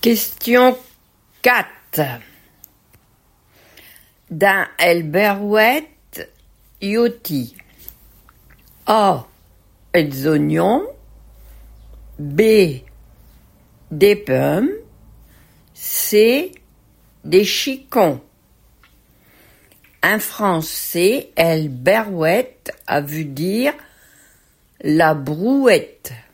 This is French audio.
Question 4. Dans el berouet ioti. A. Des oignons. B. Des pommes. C. Des chicons. En français, el berouet a vu dire la brouette.